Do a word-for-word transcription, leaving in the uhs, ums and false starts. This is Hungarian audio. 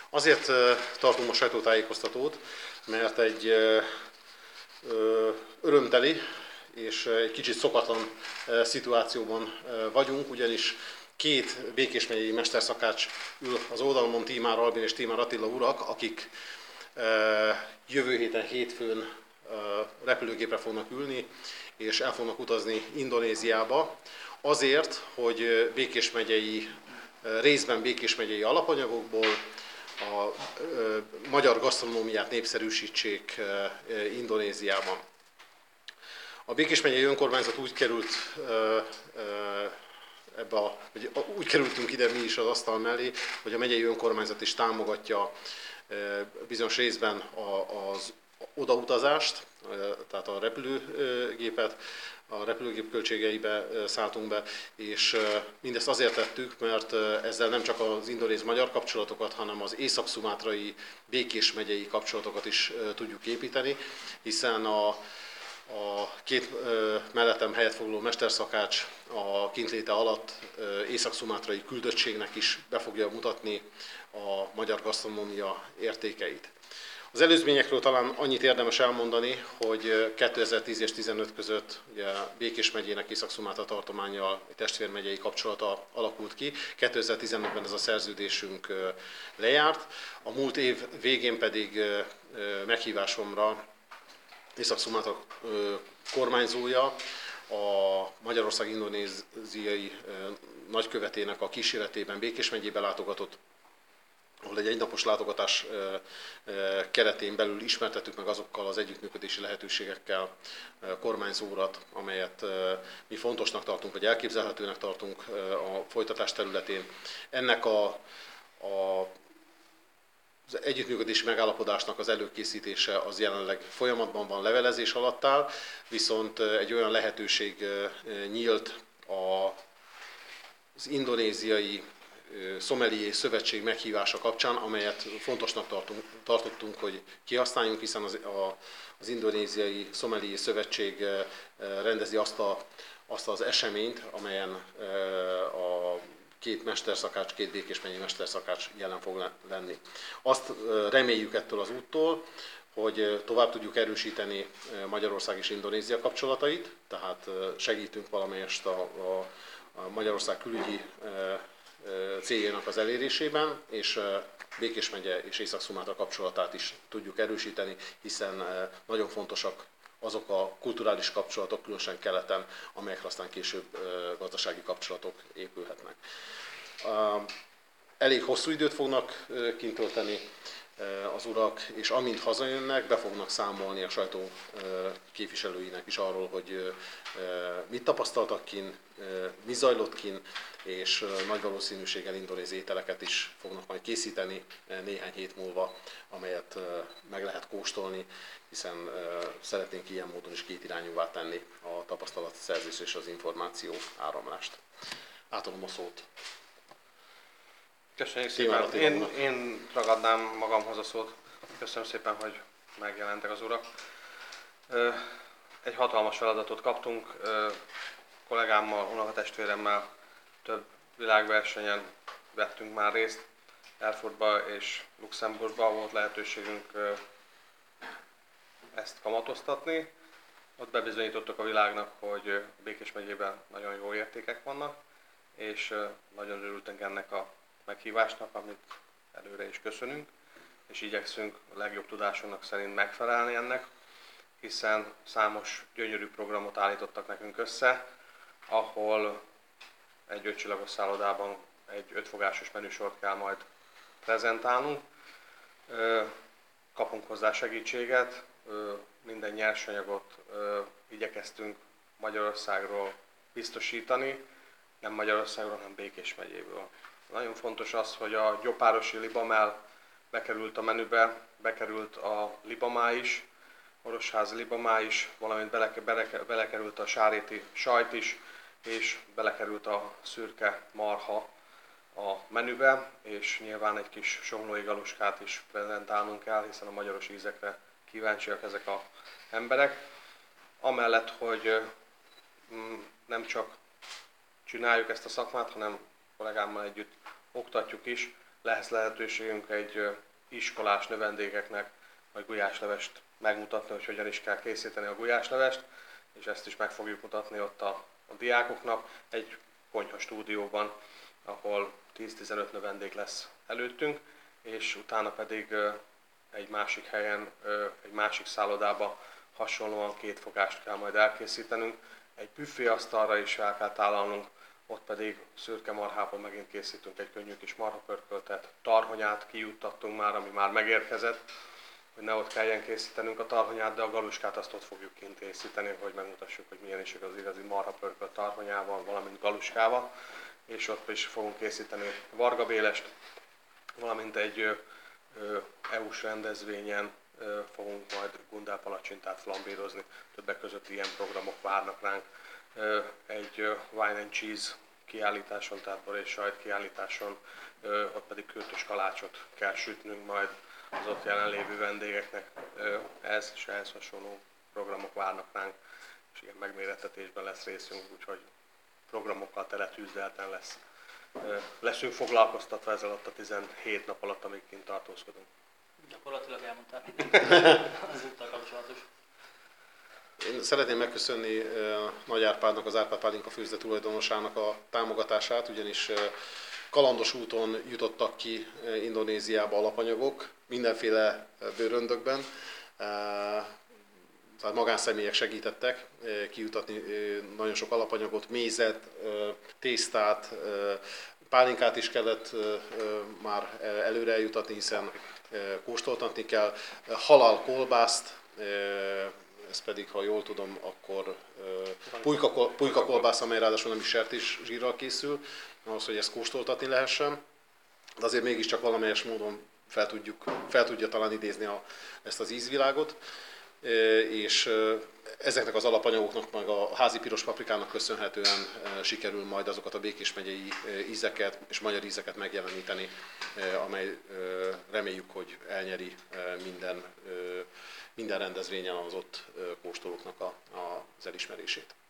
Azért tartunk most sajtótájékoztatót, mert egy örömteli és egy kicsit szokatlan szituációban vagyunk, ugyanis két Békés megyei mesterszakács ül az oldalomon, Tímár Albin és Tímár Attila urak, akik jövő héten hétfőn repülőgépre fognak ülni, és el fognak utazni Indonéziába, azért, hogy Békés megyei, részben Békés megyei alapanyagokból a magyar gasztronómiát népszerűsítsék Indonéziában. A Békés megyei önkormányzat úgy került ebbe a, vagy úgy kerültünk ide mi is az asztal mellé, hogy a megyei önkormányzat is támogatja bizonyos részben az odautazást, tehát a repülőgépet, a repülőgép költségeibe szálltunk be, és mindezt azért tettük, mert ezzel nem csak az indonéz-magyar kapcsolatokat, hanem az észak-szumátrai Békés megyei kapcsolatokat is tudjuk építeni, hiszen a, a két mellettem helyet foglaló mesterszakács a kintléte alatt észak-szumátrai küldöttségnek is be fogja mutatni a magyar gasztronómia értékeit. Az előzményekről talán annyit érdemes elmondani, hogy kétezer-tíz és tizenöt között ugye Békés megyének Észak-Szumátra tartománnyal egy testvérmegyei kapcsolata alakult ki. kétezer-tizenötben ez a szerződésünk lejárt, a múlt év végén pedig meghívásomra Észak-Szumátra kormányzója a Magyarország-indonéziai nagykövetének a kíséretében Békés megyébe látogatott, ahol egy egynapos látogatás keretén belül ismertettük meg azokkal az együttműködési lehetőségekkel kormányzó urat, amelyet mi fontosnak tartunk, vagy elképzelhetőnek tartunk a folytatás területén. Ennek a, a az együttműködési megállapodásnak az előkészítése az jelenleg folyamatban van, levelezés alatt áll, viszont egy olyan lehetőség nyílt az indonéziai Szomelié Szövetség meghívása kapcsán, amelyet fontosnak tartunk, tartottunk, hogy kihasználjunk, hiszen az, a, az Indonéziai Szomelié Szövetség rendezi azt, a, azt az eseményt, amelyen a két mesterszakács, két Békés megyei mesterszakács jelen fog lenni. Azt reméljük ettől az úttól, hogy tovább tudjuk erősíteni Magyarország és Indonézia kapcsolatait, tehát segítünk valamelyest a, a, a Magyarország külügyi céljának az elérésében, és Békés megye és Észak-Szumátra kapcsolatát is tudjuk erősíteni, hiszen nagyon fontosak azok a kulturális kapcsolatok, különösen keleten, amelyekre aztán később gazdasági kapcsolatok épülhetnek. Elég hosszú időt fognak kint tölteni az urak, és amint hazajönnek, be fognak számolni a sajtó képviselőinek is arról, hogy mit tapasztaltak kint, mi zajlott kint, és nagy valószínűséggel indonéz ételeket is fognak majd készíteni néhány hét múlva, amelyet meg lehet kóstolni, hiszen szeretnénk ilyen módon is kétirányúvá tenni a tapasztalatszerzés és az információ áramlást. Átadom a szót. Köszönjük szépen. Én, én ragadnám magamhoz a szót. Köszönöm szépen, hogy megjelentek az urak. Egy hatalmas feladatot kaptunk. Kollégámmal, unokatestvéremmel több világversenyen vettünk már részt. Erfurtba és Luxemburgba volt lehetőségünk ezt kamatoztatni. Ott bebizonyítottuk a világnak, hogy Békés megyében nagyon jó értékek vannak, és nagyon örültünk ennek a meghívásnak, amit előre is köszönünk, és igyekszünk a legjobb tudásunknak szerint megfelelni ennek, hiszen számos gyönyörű programot állítottak nekünk össze, ahol egy ötcsillagos szállodában egy ötfogásos menüsort kell majd prezentálnunk. Kapunk hozzá segítséget, minden nyersanyagot igyekeztünk Magyarországról biztosítani, nem Magyarországról, hanem Békés megyéből. Nagyon fontos az, hogy a gyopárosi libamell bekerült a menübe, bekerült a libamá is, orosházi libamá is, valamint belekerült a sáréti sajt is, és belekerült a szürke marha a menübe, és nyilván egy kis somlói galuskát is prezentálnunk kell, hiszen a magyaros ízekre kíváncsiak ezek az emberek. Amellett, hogy nem csak csináljuk ezt a szakmát, hanem kollégámmal együtt oktatjuk is, lesz lehetőségünk egy iskolás növendékeknek vagy gulyáslevest megmutatni, hogy hogyan is kell készíteni a gulyáslevest, és ezt is meg fogjuk mutatni ott a, a diákoknak egy konyha stúdióban, ahol tíz-tizenöt növendék lesz előttünk, és utána pedig egy másik helyen, egy másik szállodába hasonlóan két fogást kell majd elkészítenünk. Egy büféasztalra is el kell tálalnunk, ott pedig szürke marhában megint készítünk egy könnyű kis marhapörköltet, tarhonyát kijuttattunk már, ami már megérkezett, hogy ne ott kelljen készítenünk a tarhonyát, de a galuskát azt ott fogjuk kint készíteni, hogy megmutassuk, hogy milyen is az igazi marhapörkölt tarhonyával, valamint galuskával, és ott is fogunk készíteni vargabélest, valamint egy é u-s rendezvényen fogunk majd gundálpalacsintát flambírozni, többek között ilyen programok várnak ránk. Egy wine and cheese kiállításon, tehát bor és sajt kiállításon, ott pedig kürtös kalácsot kell sütnünk majd az ott jelenlévő vendégeknek. Ez és ehhez hasonló programok várnak ránk, és ilyen megmérettetésben lesz részünk, úgyhogy programokkal tele tűzdelten lesz. Leszünk foglalkoztatva ezzel alatt a tizenhét nap alatt, amíg kint tartózkodunk. Gyakorlatilag elmondták az úttal kapcsolatos. Én szeretném megköszönni Nagy Árpádnak, az Árpád Pálinka főzde tulajdonosának a támogatását, ugyanis kalandos úton jutottak ki Indonéziába alapanyagok, mindenféle bőröndökben. Tehát magánszemélyek segítettek kijutatni nagyon sok alapanyagot, mézet, tésztát, pálinkát is kellett már előre eljutatni, hiszen kóstoltatni kell, halal kolbászt, ez pedig, ha jól tudom, akkor pulyka, pulyka kolbász, amely ráadásul nem is sertés zsírral készül, ahhoz, hogy ezt kóstoltatni lehessen. De azért mégiscsak valamelyes módon fel, tudjuk, fel tudja talán idézni a, ezt az ízvilágot. És ezeknek az alapanyagoknak, meg a házi piros paprikának köszönhetően sikerül majd azokat a Békés megyei ízeket és magyar ízeket megjeleníteni, amely reméljük, hogy elnyeri minden, minden rendezvényen az ott kóstolóknak a, az elismerését.